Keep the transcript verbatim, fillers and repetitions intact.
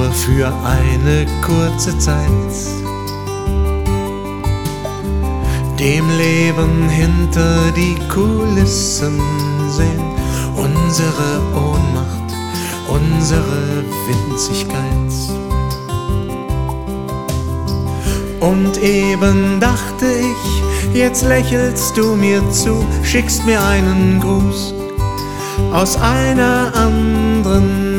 nur für eine kurze Zeit. Dem Leben hinter die Kulissen sehen, unsere Ohnmacht, unsere Winzigkeit. Und eben dachte ich, jetzt lächelst du mir zu, schickst mir einen Gruß aus einer anderen